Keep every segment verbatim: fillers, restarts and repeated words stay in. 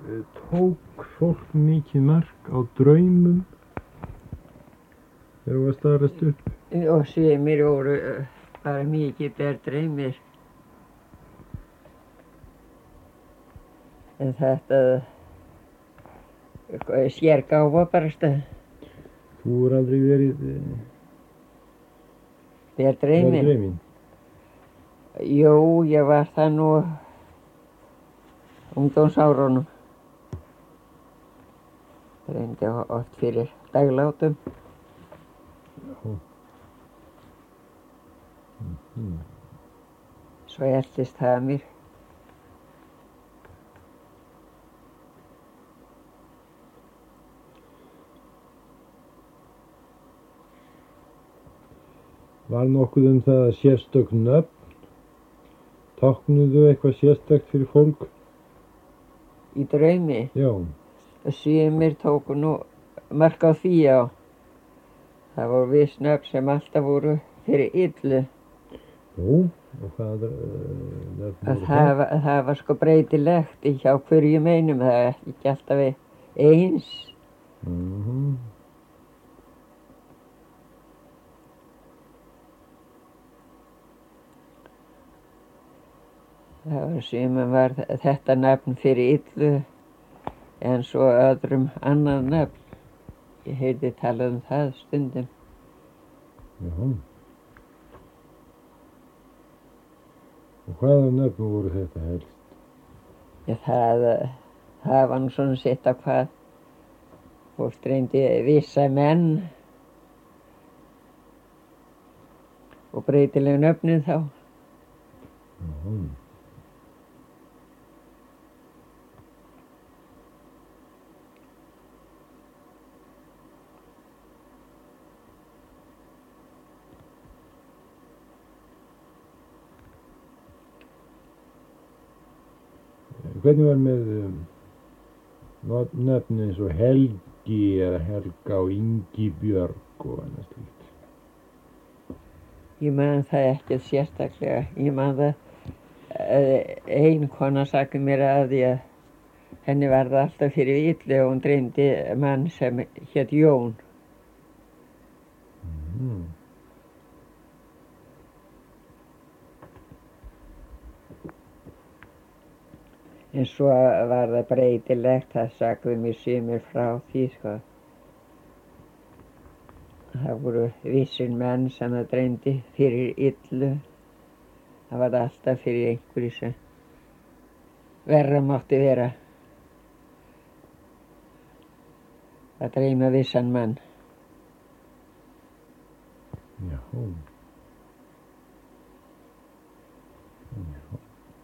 tók fólk mikið mark á draumum þegar þú varst að alast upp? Og sumir voru bara mikið ber dreymir. En þetta sérgáfa bara stað. Þú er aldrei verið ber dreymir? Ber dreyminn? Jú, ég var það nú ungdómsárunum. Dreymdi oft fyrir daglátum. Já. Mm-hmm. Svo eltist það mér. Var nokkuð um það að sérstök nöfn? Táknuðu eitthvað sérstakt fyrir fólk? Í draumi? Já. Sumir tóku nú mark á því, já. Það voru viss nöfn sem alltaf voru fyrir illu. Jú, og hvað nöfn voru það? Það var, það var sko breytilegt hjá hverjum einum, það er ekki alltaf eins. Mhm. Það var sumum var þetta nafn fyrir illu en svo öðrum annan nafn. Ég heyrði talað um það stundum. Já. Og hvaða nöfn voru þetta helst? Já, það, það var nú svona sitt af hvað. Fólk dreymdi vissa menn og breytilegu nöfnin þá. Já. Hvernig var með um, nöfn eins og Helgi eða Helga og Ingibjörg og annað slíkt? Ég man það ekki sérstaklega. Ég man það ein kona sagði mér að því að henni var það alltaf fyrir illu og hún dreymdi mann sem hét Jón. Mm. En svo var það breytilegt, það sagði mér sumir frá því, sko. Það voru vissir menn sem það dreymdi fyrir illu. Það var alltaf fyrir einhverju sem verra mátti vera. Það dreyma vissan mann. Já. Já.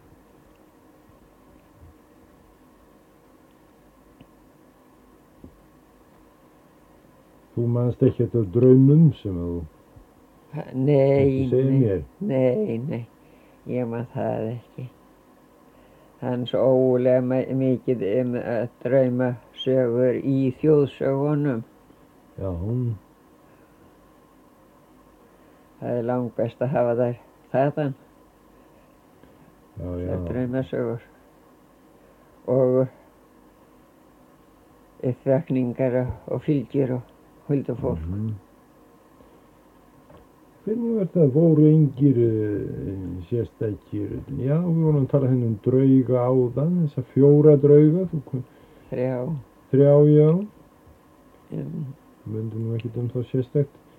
Þú manst ekki þetta draumum sem þú Nei, segir nei, mér? nei, nei, ég man það ekki. Hann svo ólega mikið um að drauma sögur í þjóðsögunum. Já, hún. Það er langt best að hafa þær þaðan. Já, já. Það draumasögur. Og uppvakningar og fylgjur og huldufólk. Mm-hmm. Hvernig var það? Voru engir uh, sérstakir? Já, við vorum að tala henni um drauga áðan, þessa fjóra drauga. Þú, Þrjá. Þrjá, já. Um, Myndi nú ekkert um það sérstakt.